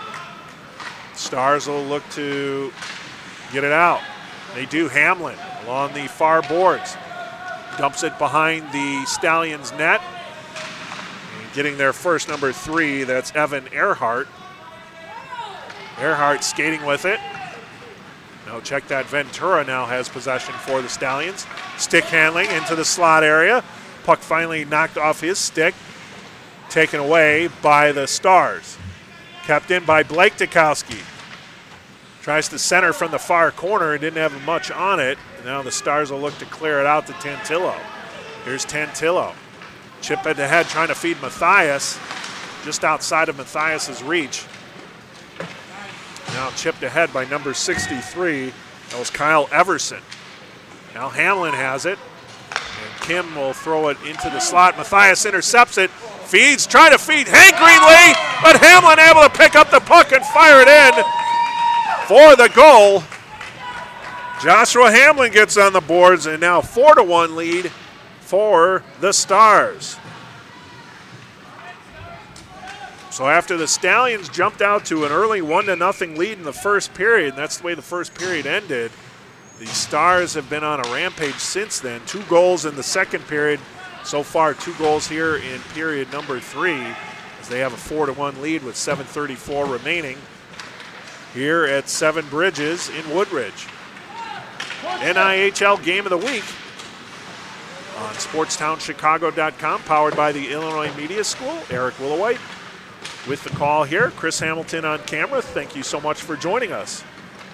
Stars will look to get it out. They do. Hamlin along the far boards. Dumps it behind the Stallions net. And getting there first, number 3, that's Evan Earhart. Earhart skating with it. Now check that, Ventura now has possession for the Stallions. Stick handling into the slot area. Puck finally knocked off his stick. Taken away by the Stars. Kept in by Blake Tukowski. Tries to center from the far corner and didn't have much on it. Now the Stars will look to clear it out to Tantillo. Here's Tantillo. Chip it ahead trying to feed Matthias. Just outside of Matthias's reach. Now chipped ahead by number 63. That was Kyle Everson. Now Hamlin has it. And Kim will throw it into the slot. Matthias intercepts it. Feeds, trying to feed Hank Greenlee. But Hamlin able to pick up the puck and fire it in for the goal. Joshua Hamlin gets on the boards, and now 4-1 lead for the Stars. So after the Stallions jumped out to an early 1-0 lead in the first period, and that's the way the first period ended, the Stars have been on a rampage since then. 2 goals in the second period. So far, 2 goals here in period number 3, as they have a 4-1 lead with 7:34 remaining here at Seven Bridges in Woodridge. NIHL Game of the Week on SportsTownChicago.com, powered by the Illinois Media School. Eric Willowhite with the call here. Chris Hamilton on camera. Thank you so much for joining us.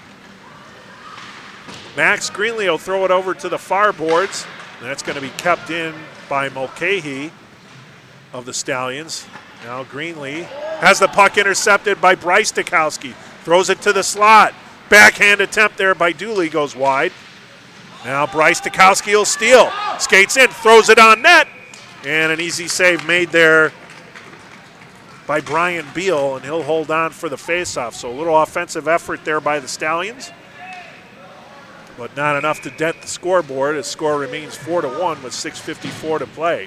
Max Greenlee will throw it over to the far boards. That's going to be kept in by Mulcahy of the Stallions. Now Greenlee has the puck intercepted by Bryce Tukowski. Throws it to the slot. Backhand attempt there by Dooley goes wide. Now Bryce Tukowski will steal. Skates in, throws it on net. And an easy save made there by Brian Beal, and he'll hold on for the faceoff. So a little offensive effort there by the Stallions, but not enough to dent the scoreboard as score remains 4-1 with 6:54 to play.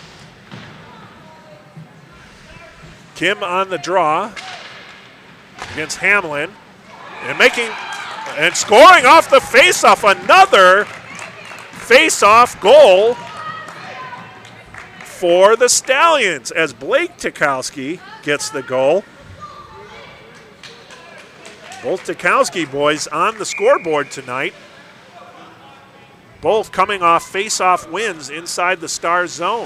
Kim on the draw against Hamlin, and scoring off the faceoff. Another faceoff goal for the Stallions as Blake Tukowski gets the goal. Both Tukowski boys on the scoreboard tonight. Both coming off face-off wins inside the Stars zone.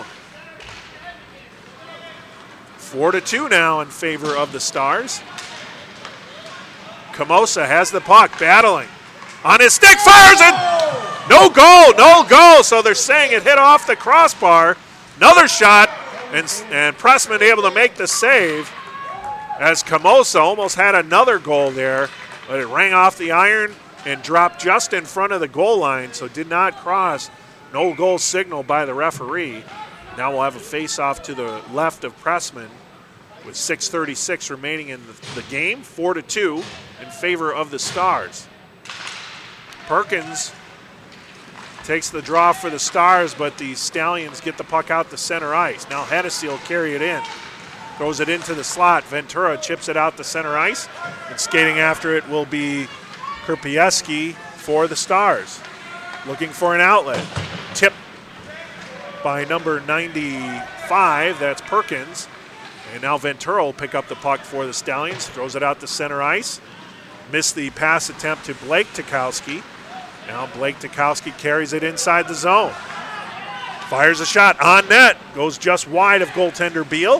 4-2 now in favor of the Stars. Camosa has the puck, battling. On his stick, fires it! No goal, no goal. So they're saying it hit off the crossbar. Another shot, and Pressman able to make the save as Camosa almost had another goal there, but it rang off the iron and dropped just in front of the goal line, so did not cross. No goal signal by the referee. Now we'll have a face-off to the left of Pressman with 6:36 remaining in the game, 4-2 in favor of the Stars. Perkins takes the draw for the Stars, but the Stallions get the puck out to center ice. Now Hennessy will carry it in. Throws it into the slot. Ventura chips it out to center ice. And skating after it will be Krupieski for the Stars. Looking for an outlet. Tip by number 95. That's Perkins. And now Ventura will pick up the puck for the Stallions. Throws it out to center ice. Missed the pass attempt to Blake Tukowski. Now Blake Tukowski carries it inside the zone. Fires a shot on net. Goes just wide of goaltender Beal.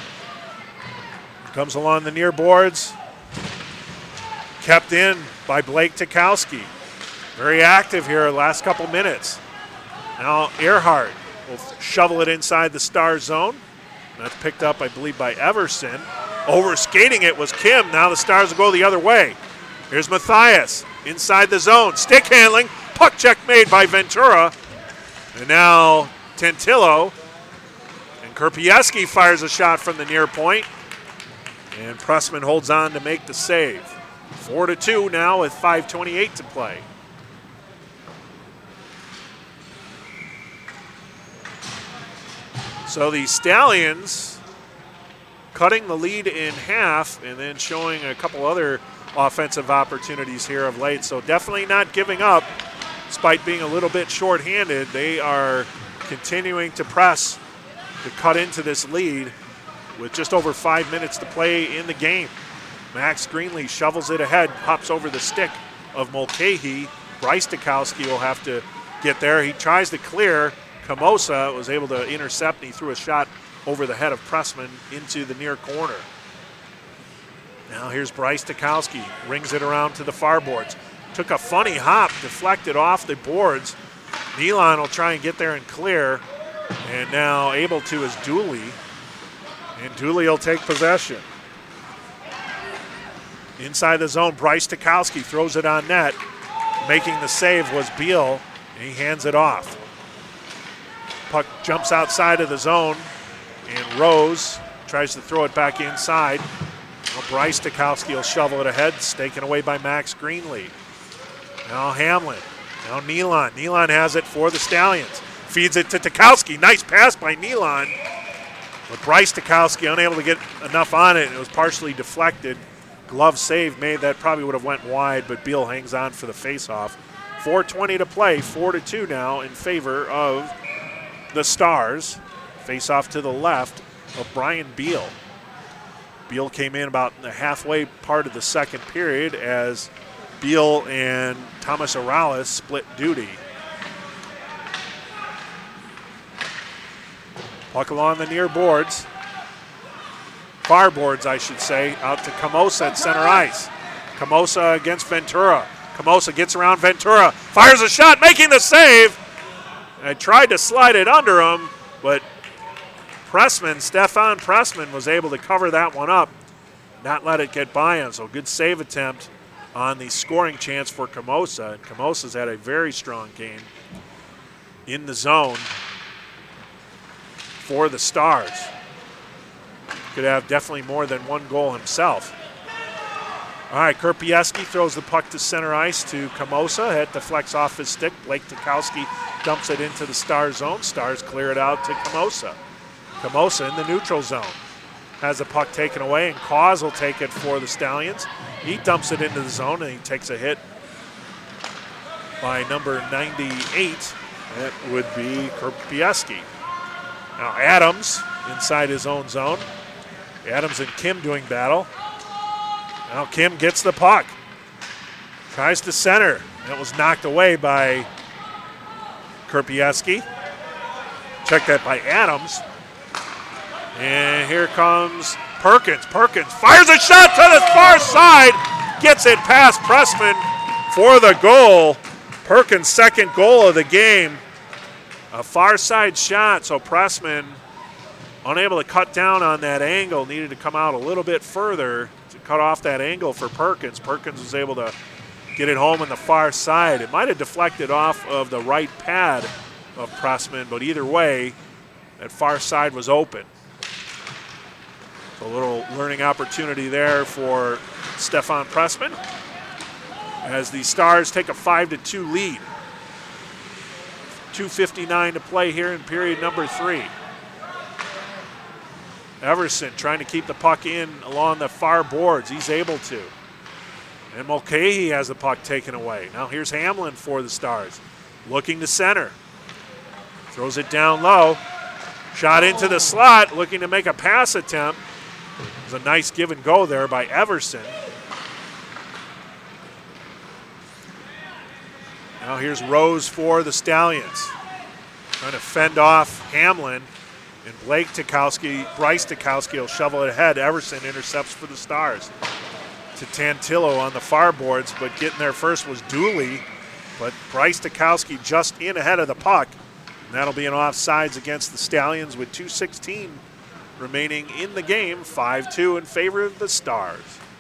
Comes along the near boards. Kept in by Blake Tukowski. Very active here last couple minutes. Now Earhart will shovel it inside the Star zone. That's picked up, I believe, by Everson. Overskating it was Kim. Now the Stars will go the other way. Here's Matthias inside the zone. Stick handling. Puck check made by Ventura. And now Tantillo. And Kerpieski fires a shot from the near point. And Pressman holds on to make the save. 4-2 now with 5:28 to play. So the Stallions cutting the lead in half and then showing a couple other offensive opportunities here of late. So definitely not giving up despite being a little bit shorthanded. They are continuing to press to cut into this lead with just over 5 minutes to play in the game. Max Greenlee shovels it ahead, hops over the stick of Mulcahy. Bryce Dukowski will have to get there. He tries to clear. Camosa was able to intercept, and he threw a shot over the head of Pressman into the near corner. Now here's Bryce Dukowski, rings it around to the far boards. Took a funny hop, deflected off the boards. Nealon will try and get there and clear, and now able to is Dooley, and Dooley will take possession. Inside the zone, Bryce Dukowski throws it on net. Making the save was Beal, and he hands it off. Puck jumps outside of the zone, and Rose tries to throw it back inside. Well, Bryce Dukowski will shovel it ahead, taken away by Max Greenlee. Now Hamlin, now Nealon. Nealon has it for the Stallions. Feeds it to Dukowski. Nice pass by Nealon. But Bryce Dukowski unable to get enough on it. It was partially deflected. Glove save made that probably would have went wide, but Beal hangs on for the faceoff. 4:20 to play, 4-2 now in favor of the Stars. Face off to the left of Brian Beal. Beal came in about the halfway part of the second period as Beal and Thomas Orales split duty. Puck along the near boards. Far boards, I should say, out to Camosa at center ice. Camosa against Ventura. Camosa gets around Ventura, fires a shot, making the save. I tried to slide it under him, but Stefan Pressman was able to cover that one up, not let it get by him. So good save attempt on the scoring chance for Camosa. And Camosa's had a very strong game in the zone for the Stars. Could have definitely more than one goal himself. All right, Kerpieski throws the puck to center ice to Camosa. It deflects off his stick. Blake Dukowski dumps it into the Star zone. Stars clear it out to Camosa. Camosa in the neutral zone. Has the puck taken away, and Cause will take it for the Stallions. He dumps it into the zone, and he takes a hit by number 98. That would be Kerpieski. Now Adams inside his own zone. Adams and Kim doing battle. Now Kim gets the puck. Tries to center. That was knocked away by Kerpieski. Check that by Adams. And here comes Perkins. Perkins fires a shot to the far side. Gets it past Pressman for the goal. Perkins' second goal of the game. A far side shot, so Pressman unable to cut down on that angle. Needed to come out a little bit further to cut off that angle for Perkins. Perkins was able to get it home on the far side. It might have deflected off of the right pad of Pressman, but either way, that far side was open. So a little learning opportunity there for Stefan Pressman as the Stars take a 5-2 lead. 2:59 to play here in period number 3. Everson trying to keep the puck in along the far boards. He's able to. And Mulcahy has the puck taken away. Now here's Hamlin for the Stars. Looking to center. Throws it down low. Shot into the slot, looking to make a pass attempt. It was a nice give and go there by Everson. Now here's Rose for the Stallions. Trying to fend off Hamlin. And Bryce Dukowski will shovel it ahead. Everson intercepts for the Stars. To Tantillo on the far boards, but getting there first was Dooley. But Bryce Dukowski just in ahead of the puck. And that'll be an offsides against the Stallions with 2:16 remaining in the game. 5-2 in favor of the Stars.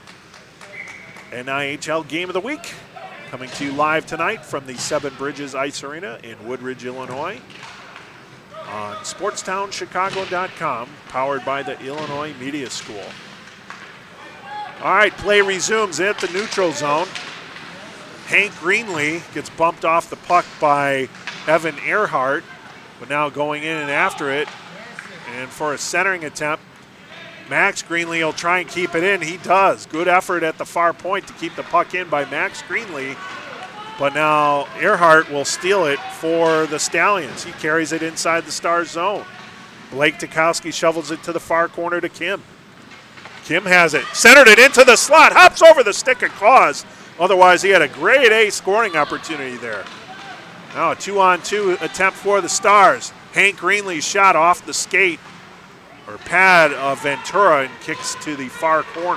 NIHL Game of the Week coming to you live tonight from the Seven Bridges Ice Arena in Woodridge, Illinois on SportsTownChicago.com, powered by the Illinois Media School. All right, play resumes at the neutral zone. Hank Greenlee gets bumped off the puck by Evan Earhart, but now going in and after it. And for a centering attempt, Max Greenlee will try and keep it in. He does. Good effort at the far point to keep the puck in by Max Greenlee. But now Earhart will steal it for the Stallions. He carries it inside the Stars zone. Blake Tukowski shovels it to the far corner to Kim. Kim has it. Centered it into the slot. Hops over the stick of Cause. Otherwise, he had a grade A scoring opportunity there. Now a 2-on-2 attempt for the Stars. Hank Greenlee's shot off the skate or pad of Ventura and kicks to the far corner.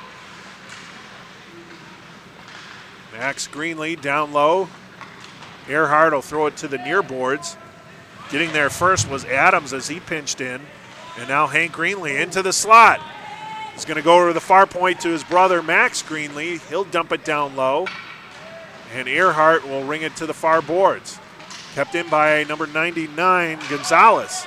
Max Greenlee down low. Earhart will throw it to the near boards. Getting there first was Adams as he pinched in. And now Hank Greenlee into the slot. He's going to go to the far point to his brother Max Greenlee. He'll dump it down low. And Earhart will ring it to the far boards. Kept in by number 99, Gonzalez.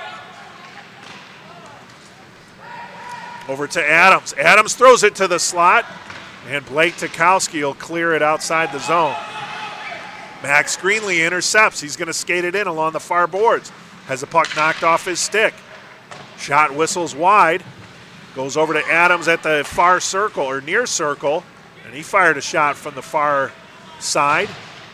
Over to Adams. Adams throws it to the slot. And Blake Tukowski will clear it outside the zone. Max Greenlee intercepts. He's going to skate it in along the far boards. Has the puck knocked off his stick. Shot whistles wide. Goes over to Adams at the far circle or near circle. And he fired a shot from the far side.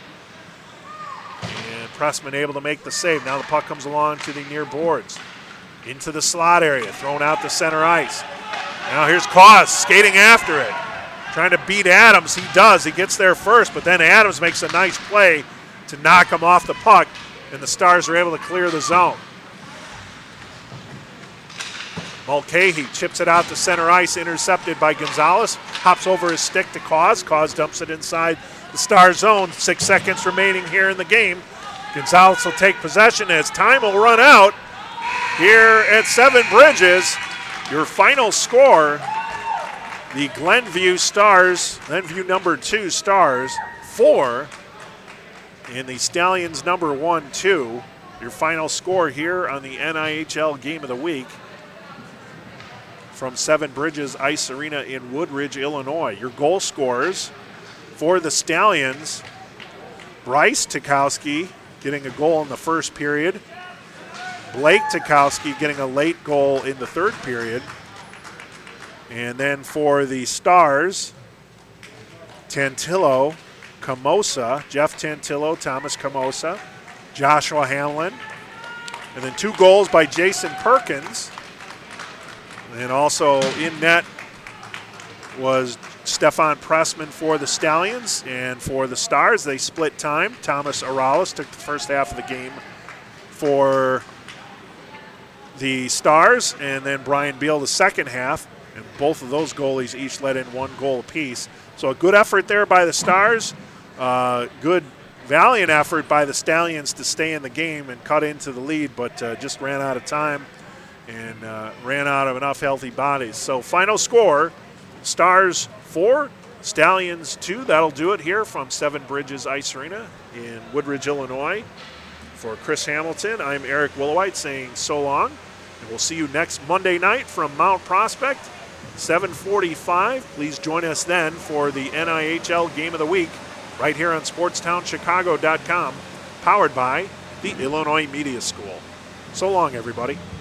And Pressman able to make the save. Now the puck comes along to the near boards. Into the slot area. Thrown out to center ice. Now here's Cause skating after it. Trying to beat Adams. He does. He gets there first, but then Adams makes a nice play to knock him off the puck, and the Stars are able to clear the zone. Mulcahy chips it out to center ice, intercepted by Gonzalez. Hops over his stick to Cause. Cause dumps it inside the Stars zone. 6 seconds remaining here in the game. Gonzalez will take possession as time will run out here at Seven Bridges. Your final score, the Glenview Stars, Glenview number 2 Stars, 4, and the Stallions number 1, 2. Your final score here on the NIHL Game of the Week from Seven Bridges Ice Arena in Woodridge, Illinois. Your goal scorers for the Stallions, Bryce Tukowski getting a goal in the first period. Blake Tukowski getting a late goal in the third period. And then for the Stars, Tantillo, Camosa, Jeff Tantillo, Thomas Camosa, Joshua Hamlin. And then 2 goals by Jason Perkins. And also in net was Stefan Pressman for the Stallions. And for the Stars, they split time. Thomas Aralis took the first half of the game for the Stars, and then Brian Beal the second half, and both of those goalies each let in 1 goal apiece. So a good effort there by the Stars, good valiant effort by the Stallions to stay in the game and cut into the lead, but just ran out of time and ran out of enough healthy bodies. So final score, Stars 4, Stallions 2. That'll do it here from Seven Bridges Ice Arena in Woodridge, Illinois. For Chris Hamilton, I'm Eric Willowite saying so long. And we'll see you next Monday night from Mount Prospect, 7:45. Please join us then for the NIHL Game of the Week right here on SportsTownChicago.com, powered by the Illinois Media School. So long, everybody.